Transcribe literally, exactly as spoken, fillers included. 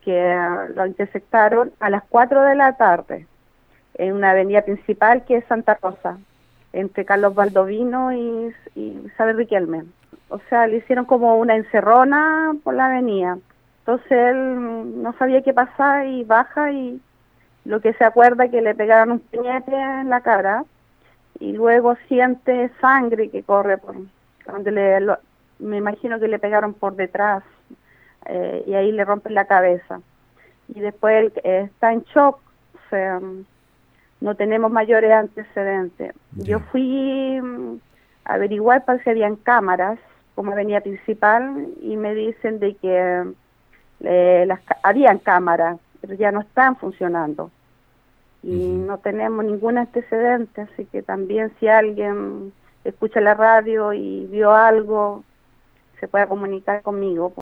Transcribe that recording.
que lo intersectaron a las cuatro de la tarde en una avenida principal que es Santa Rosa, entre Carlos Baldovino y, y Isabel Riquelme. O sea, le hicieron como una encerrona por la avenida. Entonces él no sabía qué pasar y baja y lo que se acuerda es que le pegaron un puñete en la cara y luego siente sangre que corre por donde le, lo, me imagino que le pegaron por detrás eh, y ahí le rompen la cabeza. Y después él eh, está en shock, o sea, no tenemos mayores antecedentes. Ya. Yo fui mm, a averiguar para si habían cámaras como avenida principal y me dicen de que eh, las habían cámaras, pero ya no están funcionando y Ujú. no tenemos ningún antecedente, así que también si alguien escucha la radio y vio algo, se puede comunicar conmigo.